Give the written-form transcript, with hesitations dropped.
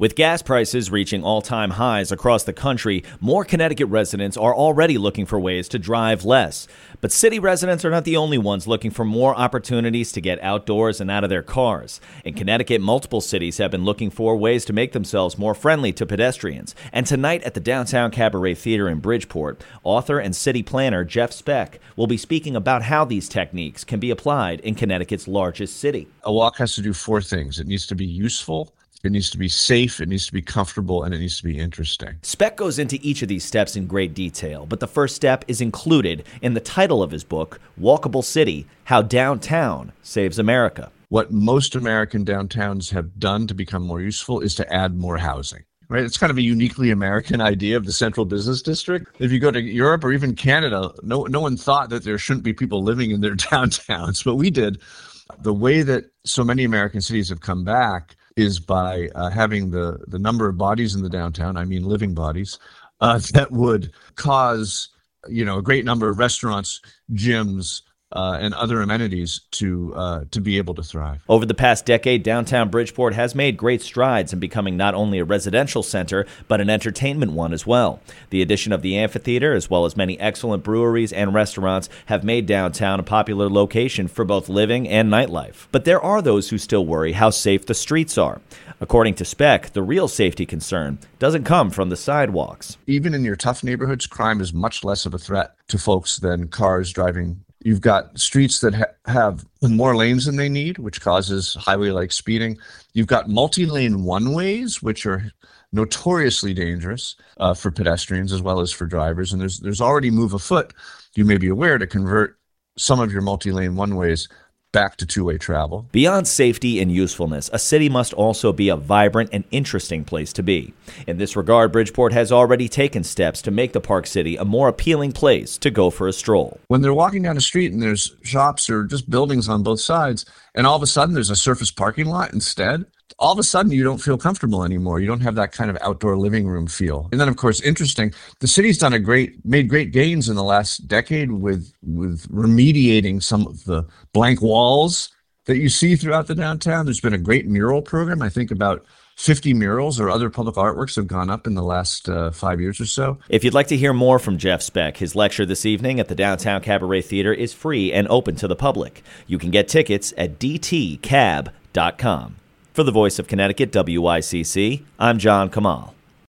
With gas prices reaching all-time highs across the country, more Connecticut residents are already looking for ways to drive less. But city residents are not the only ones looking for more opportunities to get outdoors and out of their cars. In Connecticut, multiple cities have been looking for ways to make themselves more friendly to pedestrians. And tonight at the Downtown Cabaret Theater in Bridgeport, author and city planner Jeff Speck will be speaking about how these techniques can be applied in Connecticut's largest city. A walk has to do four things. It needs to be useful, it needs to be safe, it needs to be comfortable, and it needs to be interesting. Speck goes into each of these steps in great detail, but the first step is included in the title of his book, Walkable City: How Downtown Saves America. What most American downtowns have done to become more useful is to add more housing. Right? It's kind of a uniquely American idea of the central business district. If you go to Europe or even Canada, no one thought that there shouldn't be people living in their downtowns, but we did. The way that so many American cities have come back is by having the number of bodies in the downtown, I mean living bodies, that would cause a great number of restaurants, gyms, and other amenities to be able to thrive. Over the past decade, downtown Bridgeport has made great strides in becoming not only a residential center, but an entertainment one as well. The addition of the amphitheater, as well as many excellent breweries and restaurants, have made downtown a popular location for both living and nightlife. But there are those who still worry how safe the streets are. According to Speck, the real safety concern doesn't come from the sidewalks. Even in your tough neighborhoods, crime is much less of a threat to folks than cars driving. You've got streets that have more lanes than they need, which causes highway-like speeding. You've got multi-lane one-ways, which are notoriously dangerous for pedestrians as well as for drivers. And there's already move afoot, you may be aware, to convert some of your multi-lane one-ways back to two-way travel. Beyond safety and usefulness, a city must also be a vibrant and interesting place to be. In this regard, Bridgeport has already taken steps to make the Park City a more appealing place to go for a stroll. When they're walking down the street and there's shops or just buildings on both sides, and all of a sudden there's a surface parking lot instead, all of a sudden you don't feel comfortable anymore. You don't have that kind of outdoor living room feel. And then, of course, interesting, the city's made great gains in the last decade with remediating some of the blank walls that you see throughout the downtown. There's been a great mural program. I think about 50 murals or other public artworks have gone up in the last 5 years or so. If you'd like to hear more from Jeff Speck, his lecture this evening at the Downtown Cabaret Theater is free and open to the public. You can get tickets at dtcab.com. For the Voice of Connecticut, WICC, I'm John Kamal.